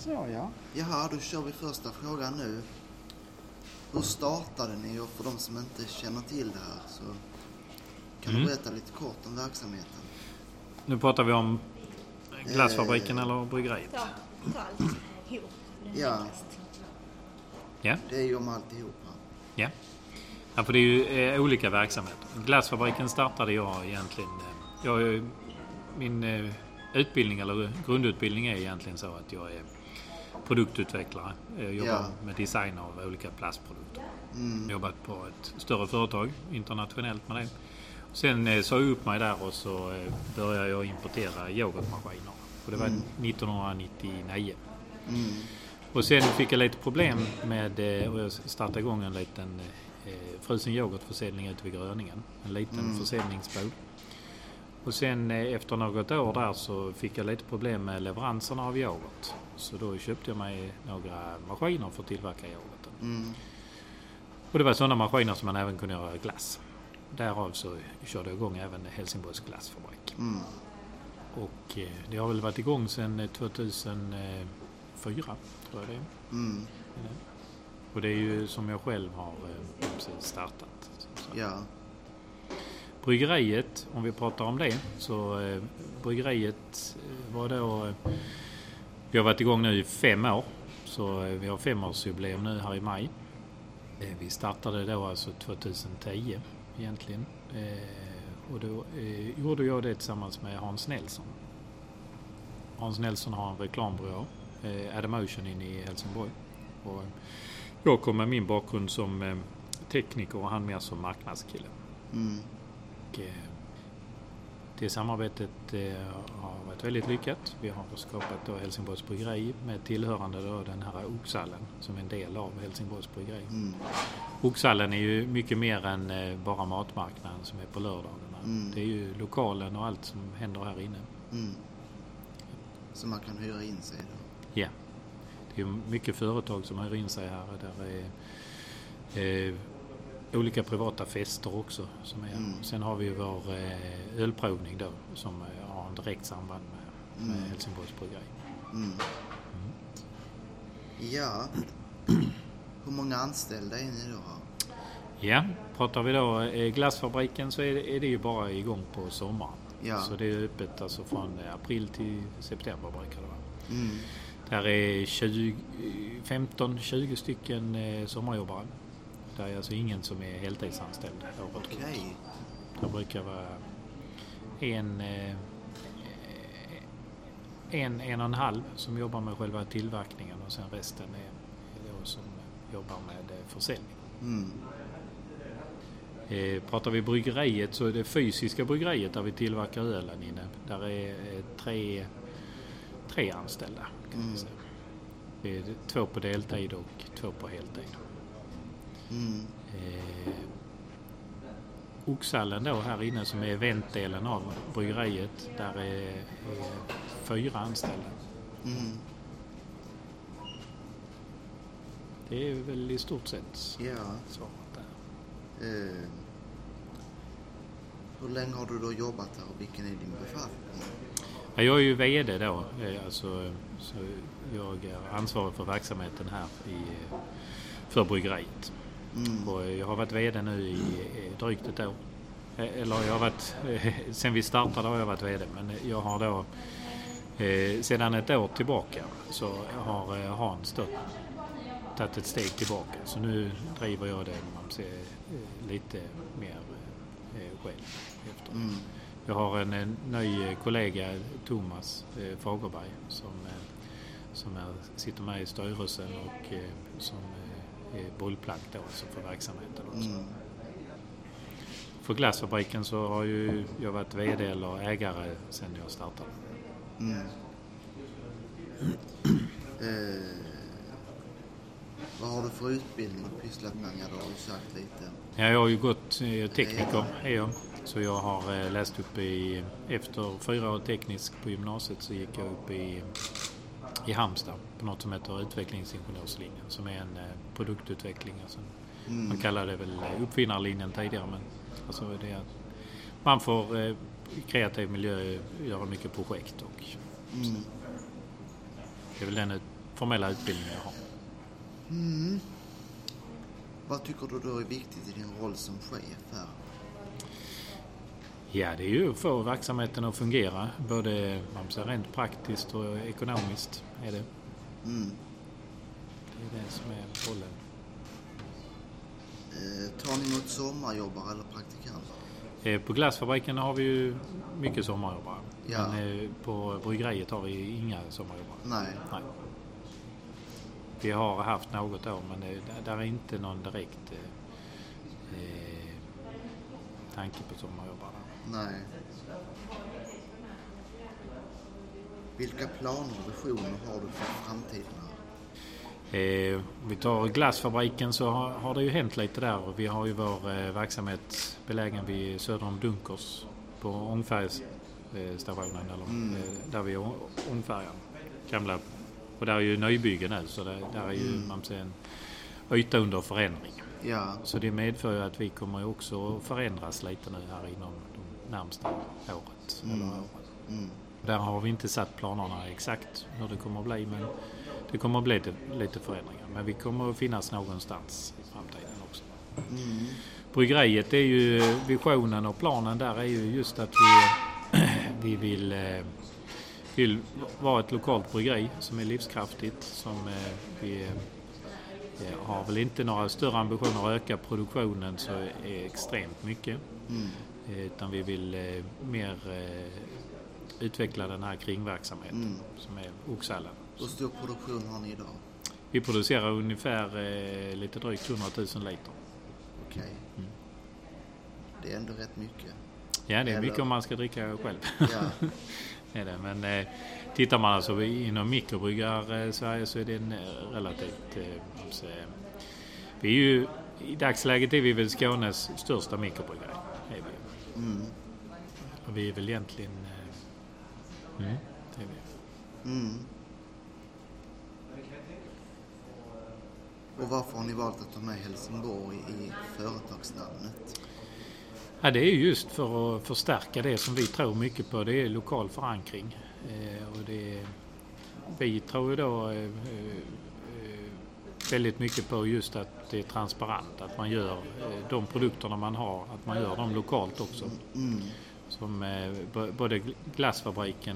så, ja. Jaha, då kör vi första frågan nu. Hur startade ni? Och för de som inte känner till det här så kan du berätta lite kort om verksamheten. Nu pratar vi om glassfabriken eller bryggeriet? Ja, ta allt ihop. Ja. Ja. Det är ju om alltihop. Ja. Ja, för det är ju olika verksamheter. Glassfabriken startade jag egentligen... Min utbildning eller grundutbildning är egentligen så att jag är produktutvecklare. Jag jobbar med design av olika plastprodukter. Jobbat på ett större företag internationellt med det. Sen sa jag upp mig där och så började jag importera yoghurtmaskiner. Och det var 1999. Och sen fick jag lite problem med och jag startade igång en liten frusen yoghurtförsäljning ute vid Gröningen. En liten försäljningsbod. Och sen efter något år där så fick jag lite problem med leveranserna av yoghurt. Så då köpte jag mig några maskiner för att tillverka yoghurten. Och det var sådana maskiner som man även kunde göra glass. Därav så körde jag igång även Helsingborgs glassfabrik. Och det har väl varit igång sedan 2004 tror jag det är. Och det är ju som jag själv har startat. Ja. Bryggeriet, om vi pratar om det, så bryggeriet var då... Vi har varit igång nu i 5 år, så vi har 5-årsjubileum nu här i maj. Vi startade då alltså 2010 egentligen. Och då gjorde jag det tillsammans med Hans Nelson. Hans Nelson har en reklambyrå, Adamotion inne i Helsingborg. Och jag kom med min bakgrund som tekniker och han mer som marknadskille. Och det samarbetet har varit väldigt lyckat. Vi har skapat då Helsingborgs bryggeri med tillhörande då den här Oxhallen som är en del av Helsingborgs bryggeri. Oxhallen är ju mycket mer än bara matmarknaden som är på lördagarna. Det är ju lokalen och allt som händer här inne. Så man kan hyra in sig då? Ja. Det är mycket företag som hyr in sig här. Där är olika privata fester också som är. Sen har vi vår ölprovning då som har en direkt samband med Helsingborgs bryggeri. Ja. Hur många anställda är ni då? Ja, pratar vi då glassfabriken så är det ju bara igång på sommaren. Ja. Så det är öppet alltså från april till september brukar det vara. Där är 15-20 stycken sommarjobbare. Det är alltså ingen som är heltidsanställd. Okej. Det brukar vara en och en halv som jobbar med själva tillverkningen och sen resten är då som jobbar med försäljning. Pratar vi bryggeriet så är det fysiska bryggeriet där vi tillverkar ölen inne. Där är tre anställda kan man säga. Det är 2 på deltid och 2 på heltid. Oxhallen då här inne som är eventdelen av bryggeriet, där är 4 anställda. Det är väl i stort sett svaret där. Hur länge har du då jobbat här och vilken är din befattning? Jag är ju vd då, alltså, så jag är ansvarig för verksamheten här för bryggeriet. Och jag har varit vd nu i drygt ett år. Eller jag har varit, sen vi startade har jag varit vd, men jag har då sedan ett år tillbaka så har Hans då tagit ett steg tillbaka. Så nu driver jag det lite mer själv efter. Jag har en ny kollega, Thomas Fagerberg, som sitter med i styrelsen och som är bollplank då, alltså för verksamheten också. För glassfabriken så har ju jag varit vd eller ägare sedan jag startade. Vad har du för utbildning och pysslat med när du har sagt lite? Ja, jag har ju gått tekniker, så jag har läst upp efter 4 år teknisk på gymnasiet så gick jag upp i Halmstad på något som heter utvecklingsingenjörslinjen som är en produktutveckling. Alltså, man kallar det väl uppfinnarlinjen tidigare, men alltså det är att man får i kreativ miljö göra mycket projekt och det är väl den formella utbildningar jag har. Vad tycker du då är viktigt i din roll som chef här? Ja, det är ju att få verksamheten att fungera. Både rent praktiskt och ekonomiskt är det. Det är det som är rollen. Tar ni emot sommarjobbare eller praktikanter? På glassfabriken har vi ju mycket sommarjobbare. Ja. Men på bryggeriet har vi inga sommarjobbare. Nej. Vi har haft något år, men där är inte någon direkt tanke på sommarjobbare. Nej. Vilka planer och visioner har du för framtiden? Vi tar glassfabriken, så har det ju hänt lite där. Vi har ju vår verksamhet belägen vid söder om Dunkers på ångfärgstationen, där vi ångfärgar gamla. Och där är ju nybyggen nu, så där är ju en yta under förändring. Ja. Så det medför ju att vi kommer också förändras lite nu här inom de närmsta året. Eller åren. Där har vi inte satt planerna exakt hur det kommer att bli, men det kommer att bli lite förändringar. Men vi kommer att finnas någonstans i framtiden också. Bryggeriet är ju visionen och planen där är ju just att vi vill vara ett lokalt bryggeri som är livskraftigt, som vi har väl inte några större ambitioner att öka produktionen så är extremt mycket. Utan vi vill mer utveckla den här kringverksamheten som är Oxallen. Hur stor produktion har ni idag? Vi producerar ungefär lite drygt 100 000 liter. Okej. Det är ändå rätt mycket. Ja, det är mycket om man ska dricka själv. Ja. är det. Men tittar man alltså inom mikrobryggar Sverige så är det en relativt... vi är ju, i dagsläget är vi väl Skånes största mikrobryggare. Och vi är väl egentligen... det är vi. Och varför har ni valt att ta med Helsingborg i företagsnamnet? Ja, det är just för att förstärka det som vi tror mycket på. Det är lokal förankring. Och vi tror ju då väldigt mycket på just att det är transparent. Att man gör de produkterna man har, att man gör dem lokalt också. Som både glassfabriken